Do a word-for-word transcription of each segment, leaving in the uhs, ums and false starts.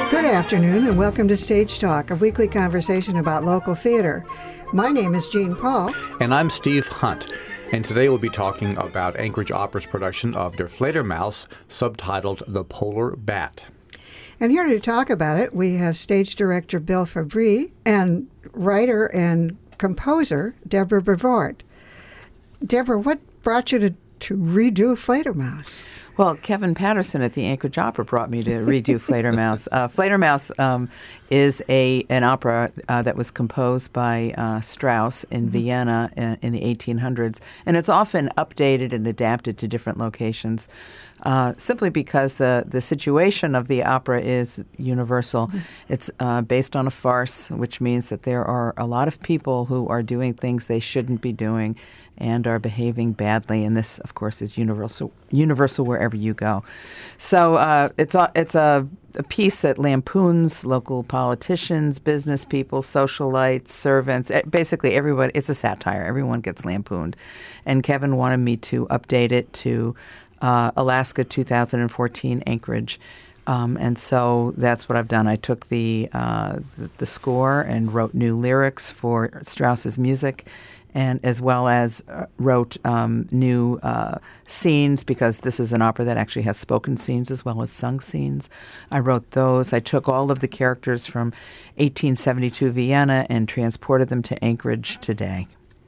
Good afternoon and welcome to Stage Talk, a weekly conversation about local theater. My name is Jean Paul. And I'm Steve Hunt. And today we'll be talking about Anchorage Opera's production of Der Fledermaus, subtitled The Polar Bat. And here to talk about it, we have stage director Bill Fabry and writer and composer Deborah Brevoort. Deborah, what brought you to, to redo Fledermaus? Well, Kevin Patterson at the Anchorage Opera brought me to redo Fledermaus. Uh, Fledermaus um, is a an opera uh, that was composed by uh, Strauss in mm-hmm. Vienna in, in the eighteen hundreds, and it's often updated and adapted to different locations, uh, simply because the, the situation of the opera is universal. Mm-hmm. It's uh, based on a farce, which means that there are a lot of people who are doing things they shouldn't be doing and are behaving badly, and this, of course, is universal universal wherever you go. So uh, it's a, it's a, a piece that lampoons local politicians, business people, socialites, servants, basically everybody. It's a satire. Everyone gets lampooned. And Kevin wanted me to update it to uh, Alaska two thousand fourteen Anchorage. Um, and so that's what I've done. I took the, uh, the the score and wrote new lyrics for Strauss's music, and as well as uh, wrote um, new uh, scenes, because this is an opera that actually has spoken scenes as well as sung scenes. I wrote those. I took all of the characters from eighteen seventy-two Vienna and transported them to Anchorage today.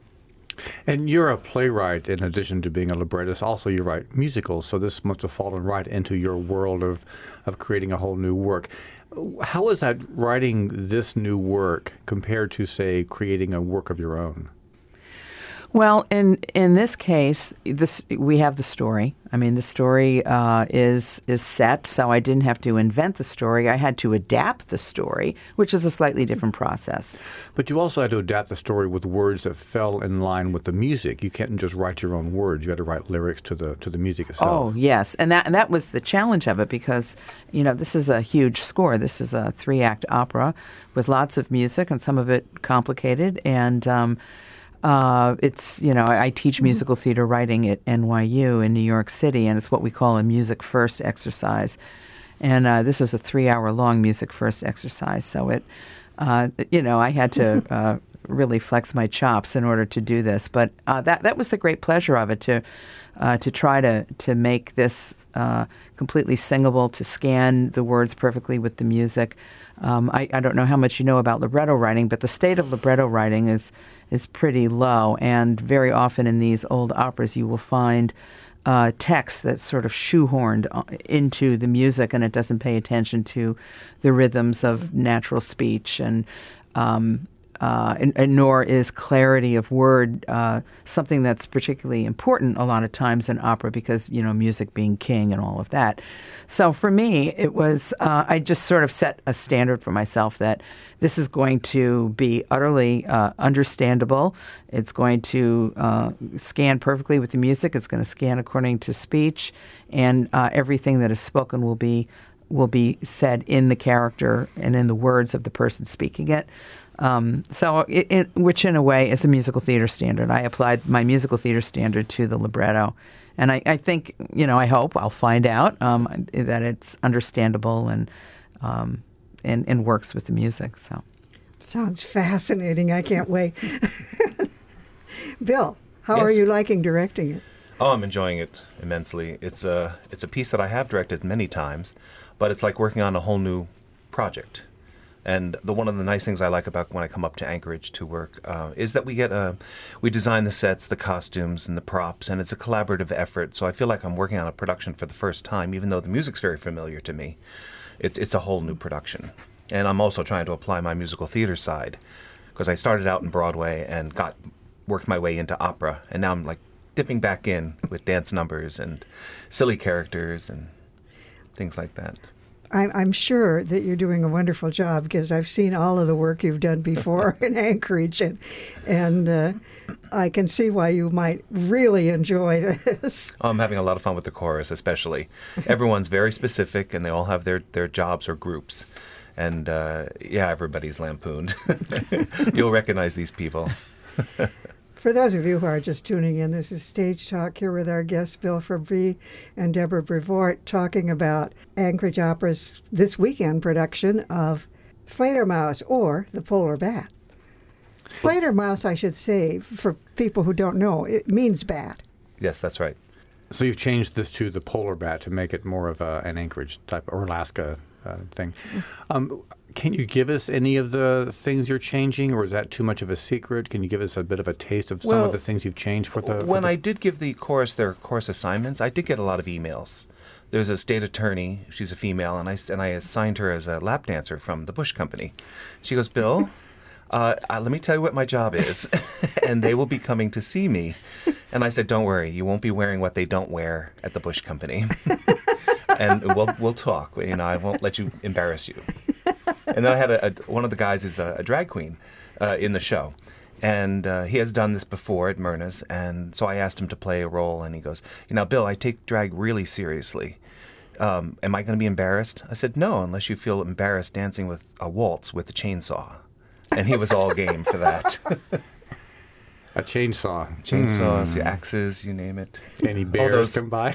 And you're a playwright in addition to being a librettist. Also, you write musicals, so this must have fallen right into your world of, of creating a whole new work. How is that writing this new work compared to, say, creating a work of your own? Well, in in this case, this we have the story. I mean, the story uh, is is set, so I didn't have to invent the story. I had to adapt the story, which is a slightly different process. But you also had to adapt the story with words that fell in line with the music. You can't just write your own words. You had to write lyrics to the to the music itself. Oh, yes, and that and that was the challenge of it, because you know this is a huge score. This is a three-act opera with lots of music, and some of it complicated, and um, Uh, it's, you know, I, I teach musical theater writing at N Y U in New York City, and it's what we call a music first exercise. And uh, this is a three-hour long music first exercise. So it, uh, you know, I had to uh, really flex my chops in order to do this. But uh, that that was the great pleasure of it, to uh, to try to to make this uh, completely singable, to scan the words perfectly with the music. Um, I, I don't know how much you know about libretto writing, but the state of libretto writing is is pretty low, and very often in these old operas you will find uh, text that's sort of shoehorned into the music, and it doesn't pay attention to the rhythms of natural speech, and um, uh, and, and nor is clarity of word uh, something that's particularly important a lot of times in opera, because, you know, music being king and all of that. So for me, it was, uh, I just sort of set a standard for myself that this is going to be utterly uh, understandable. It's going to uh, scan perfectly with the music. It's going to scan according to speech, and uh, everything that is spoken will be will be said in the character and in the words of the person speaking it. Um, so, it, it, which in a way is the musical theater standard. I applied my musical theater standard to the libretto. And I, I think, you know, I hope I'll find out um, that it's understandable and, um, and and works with the music. So, sounds fascinating. I can't wait. Bill, how Yes. are you liking directing it? Oh, I'm enjoying it immensely. It's a it's a piece that I have directed many times, but it's like working on a whole new project. And the one of the nice things I like about when I come up to Anchorage to work uh, is that we get a, we design the sets, the costumes, and the props, and it's a collaborative effort. So I feel like I'm working on a production for the first time, even though the music's very familiar to me. It's it's a whole new production, and I'm also trying to apply my musical theater side, because I started out in Broadway and got worked my way into opera, and now I'm like dipping back in with dance numbers and silly characters and things like that. I'm, I'm sure that you're doing a wonderful job, because I've seen all of the work you've done before in Anchorage, and and uh, I can see why you might really enjoy this. Oh, I'm having a lot of fun with the chorus, especially. Everyone's very specific, and they all have their, their jobs or groups. And, uh, yeah, everybody's lampooned. You'll recognize these people. For those of you who are just tuning in, this is Stage Talk here with our guests Bill Fabry and Deborah Brevoort talking about Anchorage Opera's this weekend production of Fledermaus, or The Polar Bat. Fledermaus, I should say, for people who don't know, it means bat. Yes, that's right. So you've changed this to the Polar Bat to make it more of a, an Anchorage type or Alaska uh, thing. Um, Can you give us any of the things you're changing, or is that too much of a secret? Can you give us a bit of a taste of some Well, of the things you've changed for the... For when the... I did give the chorus their chorus assignments, I did get a lot of emails. There's a state attorney, she's a female, and I, and I assigned her as a lap dancer from the Bush Company. She goes, Bill, uh, uh, let me tell you what my job is, and they will be coming to see me. And I said, don't worry, you won't be wearing what they don't wear at the Bush Company. And we'll we'll talk. You know, I won't let you embarrass you. And then I had a, a one of the guys is a, a drag queen uh, in the show, and uh, he has done this before at Myrna's, and so I asked him to play a role, and he goes, "You know, Bill, I take drag really seriously. Um, am I going to be embarrassed?" I said, "No, unless you feel embarrassed dancing with a waltz with a chainsaw," and he was all game for that. A chainsaw. Chainsaws, the axes, you name it. Any bears those- come by?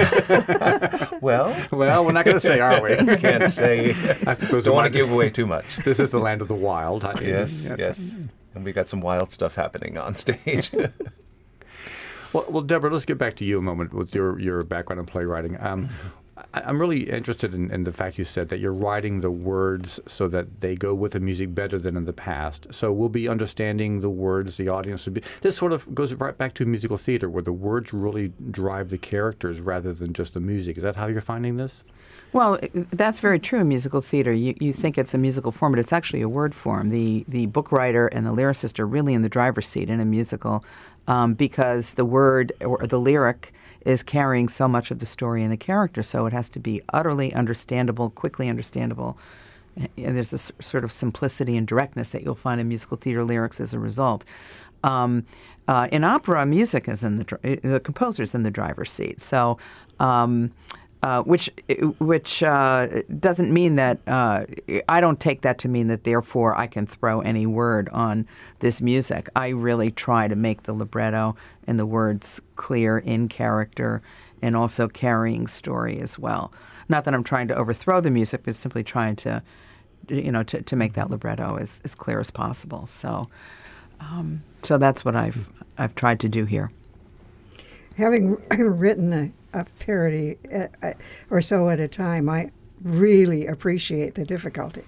Well, Well, we're not going to say, are we? can't say. I suppose Don't we want might- to give away too much. This is the land of the wild. I- Yes, yes. And we got some wild stuff happening on stage. Well, well, Deborah, let's get back to you a moment with your, your background in playwriting. Um, I, I'm really interested in, in the fact you said that you're writing the words so that they go with the music better than in the past. So we'll be understanding the words, the audience will be. This sort of goes right back to musical theater, where the words really drive the characters rather than just the music. Is that how you're finding this? Well, it- that's very true in musical theater. You, you think it's a musical form, but it's actually a word form. The the book writer and the lyricist are really in the driver's seat in a musical um, because the word or the lyric is carrying so much of the story and the character, so it has to be utterly understandable, quickly understandable. And there's this sort of simplicity and directness that you'll find in musical theater lyrics as a result. Um, uh, in opera, music is in the dri- the composer's in the driver's seat. So. Um, Uh, which which uh, doesn't mean that uh, I don't take that to mean that therefore I can throw any word on this music. I really try to make the libretto and the words clear in character and also carrying story as well. Not that I'm trying to overthrow the music, but simply trying to, you know, to, to make that libretto as, as clear as possible. So, um, so that's what I've I've tried to do here. Having written a, a parody uh, or so at a time, I really appreciate the difficulty.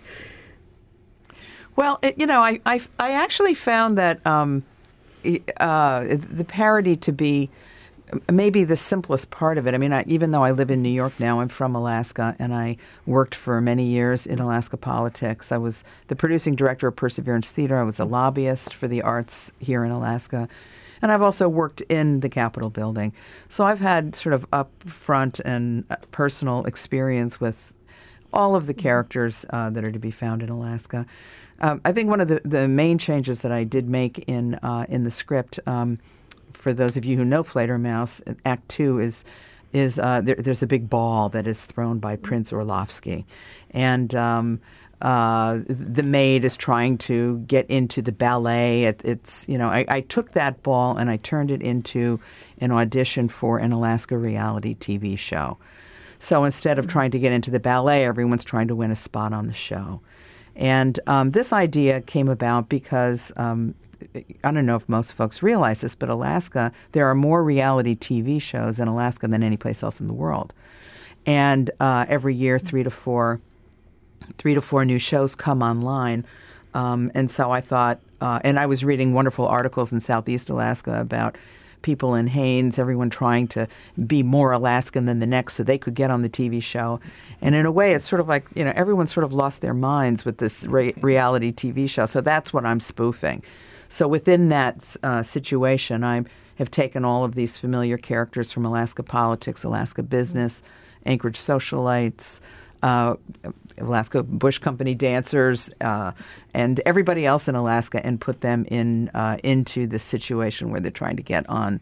Well, it, you know, I, I, I actually found that um, uh, the parody to be maybe the simplest part of it. I mean, I, even though I live in New York now, I'm from Alaska, and I worked for many years in Alaska politics. I was the producing director of Perseverance Theater. I was a lobbyist for the arts here in Alaska. And I've also worked in the Capitol building. So I've had sort of upfront and personal experience with all of the characters uh, that are to be found in Alaska. Um, I think one of the, the main changes that I did make in uh, in the script, um, for those of you who know Fledermaus, Act Two is is uh, there, there's a big ball that is thrown by Prince Orlovsky, and um, Uh, the maid is trying to get into the ballet. It, it's, you know, I, I took that ball and I turned it into an audition for an Alaska reality T V show. So instead of trying to get into the ballet, everyone's trying to win a spot on the show. And um, this idea came about because, um, I don't know if most folks realize this, but Alaska, there are more reality T V shows in Alaska than any place else in the world. And uh, every year, three to four Three to four new shows come online. Um, and so I thought, uh, and I was reading wonderful articles in Southeast Alaska about people in Haines, everyone trying to be more Alaskan than the next so they could get on the T V show. And in a way, it's sort of like, you know, everyone sort of lost their minds with this re- reality T V show. So that's what I'm spoofing. So within that uh, situation, I have taken all of these familiar characters from Alaska politics, Alaska business, Anchorage socialites, Uh, Alaska Bush Company dancers, uh, and everybody else in Alaska, and put them in uh, into this situation where they're trying to get on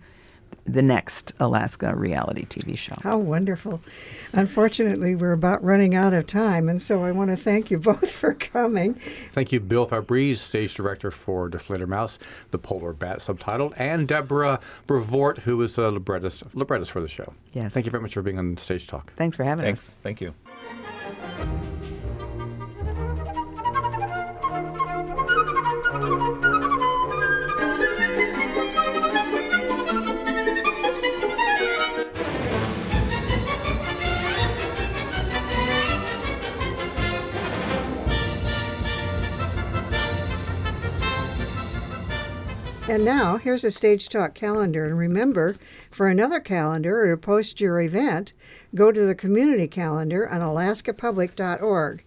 the next Alaska reality T V show. How wonderful. Unfortunately, we're about running out of time, and so I want to thank you both for coming. Thank you, Bill Fabry, stage director for The Fledermaus, The Polar Bat subtitled, and Deborah Brevoort, who is a librettist, librettist for the show. Yes. Thank you very much for being on Stage Talk. Thanks for having Thanks. us. Thank you. And now, here's a Stage Talk calendar. And remember, for another calendar or to post your event, go to the community calendar on alaska public dot org.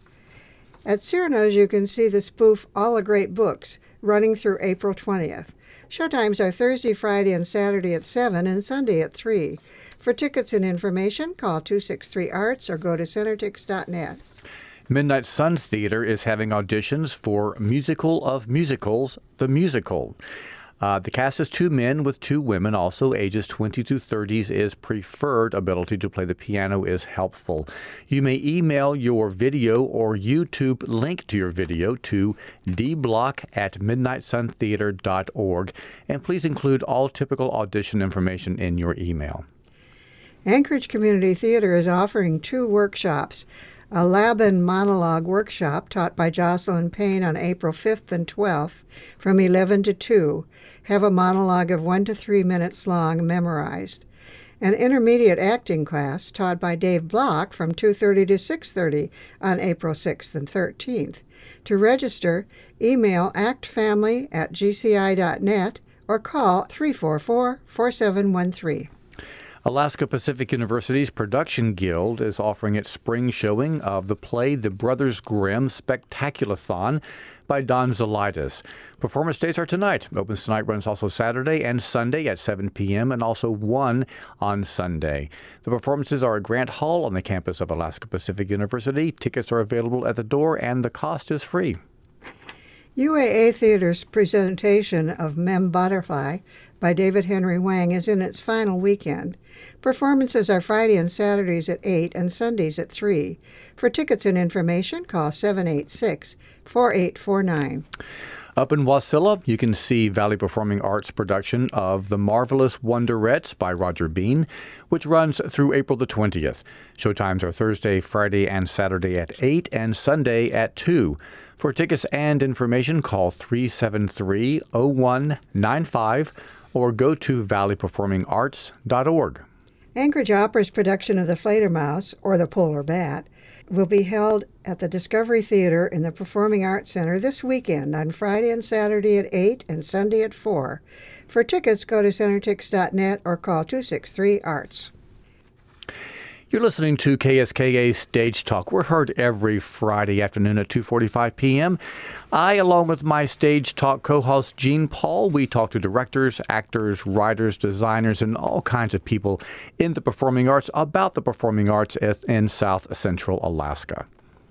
At Cyrano's, you can see the spoof All the Great Books running through April twentieth. Showtimes are Thursday, Friday, and Saturday at seven and Sunday at three. For tickets and information, call two six three arts or go to centertix dot net. Midnight Suns Theater is having auditions for Musical of Musicals, the musical. Uh, the cast is two men with two women, also ages twenty to thirties is preferred. Ability to play the piano is helpful. You may email your video or YouTube link to your video to d block at midnight sun theater dot org, and please include all typical audition information in your email. Anchorage Community Theater is offering two workshops. A Laban monologue workshop taught by Jocelyn Payne on April fifth and twelfth from eleven to two. Have a monologue of one to three minutes long memorized. An intermediate acting class taught by Dave Block from two thirty to six thirty on April sixth and thirteenth. To register, email actfamily at g c i dot net or call three four four, four seven one three. Alaska Pacific University's Production Guild is offering its spring showing of the play The Brothers Grimm Spectaculathon by Don Zolaitis. Performance dates are tonight. Opens tonight, runs also Saturday and Sunday at seven p.m. and also one on Sunday. The performances are at Grant Hall on the campus of Alaska Pacific University. Tickets are available at the door and the cost is free. U A A Theater's presentation of Mem Butterfly by David Henry Wang is in its final weekend. Performances are Friday and Saturdays at eight and Sundays at three. For tickets and information, call seven eight six, four eight four nine. Up in Wasilla, you can see Valley Performing Arts' production of The Marvelous Wonderettes by Roger Bean, which runs through April the twentieth. Showtimes are Thursday, Friday, and Saturday at eight and Sunday at two. For tickets and information, call three seven three, zero one nine five or go to valley performing arts dot org. Anchorage Opera's production of The Fledermaus, or The Polar Bat, will be held at the Discovery Theater in the Performing Arts Center this weekend on Friday and Saturday at eight and Sunday at four. For tickets, go to centertix dot net or call two six three arts. You're listening to K S K A Stage Talk. We're heard every Friday afternoon at two forty-five p.m. I, along with my Stage Talk co-host Gene Paul, we talk to directors, actors, writers, designers, and all kinds of people in the performing arts about the performing arts in South Central Alaska.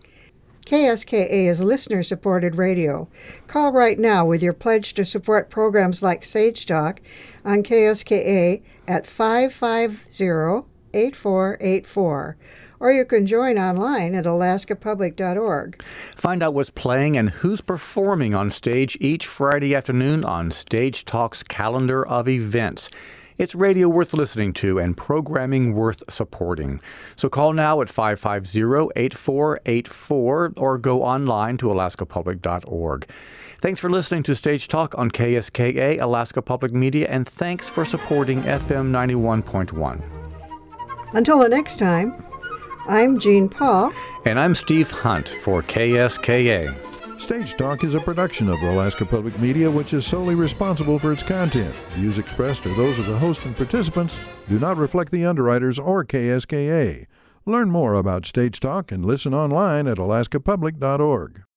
K S K A is listener-supported radio. Call right now with your pledge to support programs like Sage Talk on K S K A at five five zero, eight four eight four, or you can join online at alaska public dot org. Find out what's playing and who's performing on stage each Friday afternoon on Stage Talk's calendar of events. It's radio worth listening to and programming worth supporting. So call now at five five zero, eight four eight four or go online to alaska public dot org. Thanks for listening to Stage Talk on K S K A, Alaska Public Media, and thanks for supporting F M ninety-one point one. Until the next time, I'm Gene Paul. And I'm Steve Hunt for K S K A. Stage Talk is a production of Alaska Public Media, which is solely responsible for its content. Views expressed are those of the host and participants, do not reflect the underwriters or K S K A. Learn more about Stage Talk and listen online at alaska public dot org.